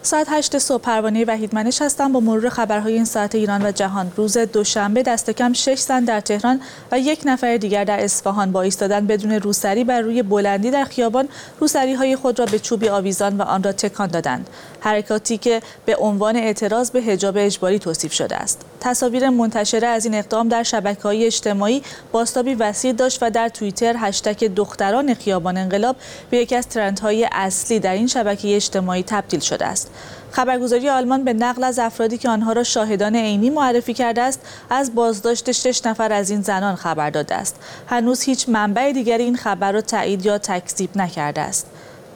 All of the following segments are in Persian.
ساعت 8 صبح پروانه وحیدمنش هستم با مرور خبرهای این ساعت ایران و جهان. روز دوشنبه دست کم 6 زن در تهران و 1 نفر دیگر در اصفهان با ایستادن بدون روسری بر روی بلندی در خیابان روسری‌های خود را به چوبی آویزان و آن را تکان دادند. حرکاتی که به عنوان اعتراض به حجاب اجباری توصیف شده است. تصاویر منتشره از این اقدام در شبکه‌های اجتماعی بازتابی وسیع داشت و در توییتر هشتگ دختران خیابان انقلاب به یکی از ترندهای اصلی در این شبکه اجتماعی تبدیل شده است. خبرگزاری آلمان به نقل از افرادی که آنها را شاهدان عینی معرفی کرده است، از بازداشت 6 نفر از این زنان خبر داده است. هنوز هیچ منبع دیگری این خبر را تایید یا تکذیب نکرده است.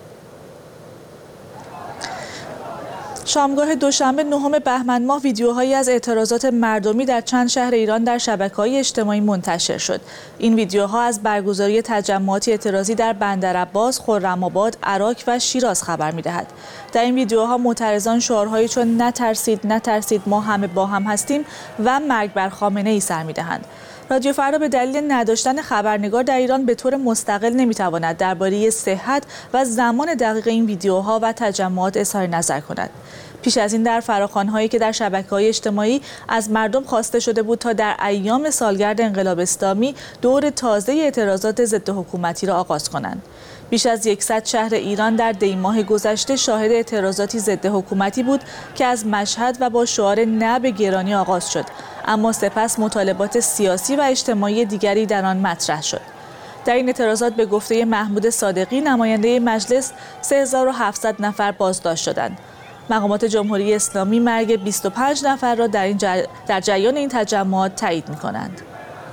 شامگاه دوشنبه 9 بهمن ماه ویدیوهایی از اعتراضات مردمی در چند شهر ایران در شبکه‌های اجتماعی منتشر شد. این ویدیوها از برگزاری تجمعات اعتراضی در بندرعباس، خرم‌آباد، عراق و شیراز خبر می‌دهد. در این ویدیوها معترضان شعارهایی چون نترسید ما همه با هم هستیم و مرگ بر خامنه‌ای سر می‌دهند. رادیو فردا به دلیل نداشتن خبرنگار در ایران به طور مستقل نمی‌تواند درباره صحت و زمان دقیق این ویدیوها و تجمعات اظهار نظر کند. پیش از این در فراخوان‌هایی که در شبکه‌های اجتماعی از مردم خواسته شده بود تا در ایام سالگرد انقلاب اسلامی دور تازه اعتراضات ضد حکومتی را آغاز کنند. بیش از 100 شهر ایران در دی‌ماه گذشته شاهد اعتراضاتی ضد حکومتی بود که از مشهد و با شعار نه به گرانی آغاز شد، اما سپس مطالبات سیاسی و اجتماعی دیگری در آن مطرح شد. در این اعتراضات به گفته محمود صادقی نماینده مجلس 3700 نفر بازداشت شدند. مقامات جمهوری اسلامی مرگ 25 نفر را در جریان این تجمعات تایید می‌کنند.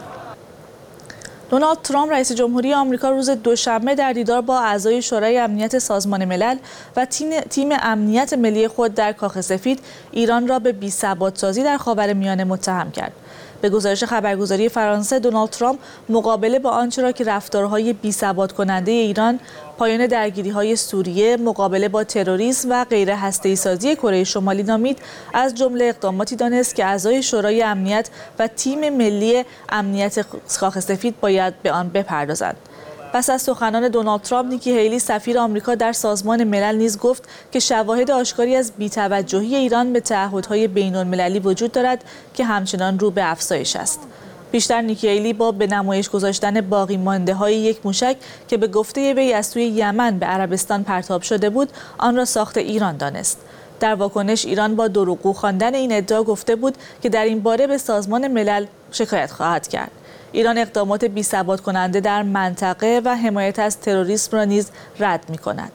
دونالد ترامپ رئیس جمهوری آمریکا روز دوشنبه در دیدار با اعضای شورای امنیت سازمان ملل و تیم امنیت ملی خود در کاخ سفید ایران را به بی‌ثبات‌سازی در خاورمیانه متهم کرد. به گزارش خبرگزاری فرانسه، دونالد ترامپ مقابله با آنچه را که رفتارهای بی‌ثبات کننده ایران، پایان درگیری‌های سوریه، مقابله با تروریسم و غیر هسته‌ای سازی کره شمالی نامید، از جمله اقداماتی دانست که اعضای شورای امنیت و تیم ملی امنیت کاخ سفید باید به آن بپردازند. پس از سخنان دونالد ترامپ، نیکی هیلی سفیر آمریکا در سازمان ملل نیز گفت که شواهد آشکاری از بی‌توجهی ایران به تعهدهای بین‌المللی وجود دارد که همچنان رو به افزایش است. بیشتر نیکی هیلی با به نمایش گذاشتن باقی مانده‌های یک موشک که به گفته وی از سوی یمن به عربستان پرتاب شده بود، آن را ساخت ایران دانست. در واکنش ایران با دروغگو خواندن این ادعا گفته بود که در این باره به سازمان ملل شکایت خواهد کرد. ایران اقدامات بی‌ثبات کننده در منطقه و حمایت از تروریسم را نیز رد می‌کند.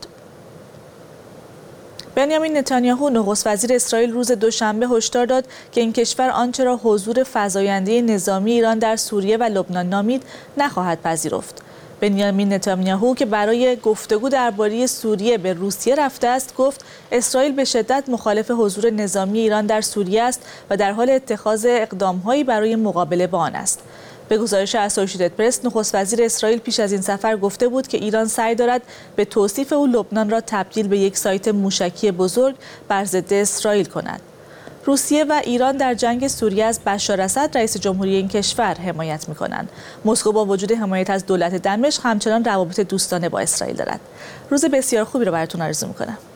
بنیامین نتانیاهو نخست وزیر اسرائیل روز دوشنبه هشدار داد که این کشور آنچه را حضور فزاینده نظامی ایران در سوریه و لبنان نامید نخواهد پذیرفت. بنیامین نتانیاهو که برای گفتگو درباره سوریه به روسیه رفته است، گفت اسرائیل به شدت مخالف حضور نظامی ایران در سوریه است و در حال اتخاذ اقدام‌هایی برای مقابله با آن است. به گزارش اسوسییتد پرس، نخست وزیر اسرائیل پیش از این سفر گفته بود که ایران سعی دارد به توصیف او لبنان را تبدیل به یک سایت موشکی بزرگ بر ضد اسرائیل کند. روسیه و ایران در جنگ سوریه از بشار اسد رئیس جمهوری این کشور حمایت می‌کنند. مسکو با وجود حمایت از دولت دمشق همچنان روابط دوستانه با اسرائیل دارد. روز بسیار خوبی را براتون آرزو می‌کنم.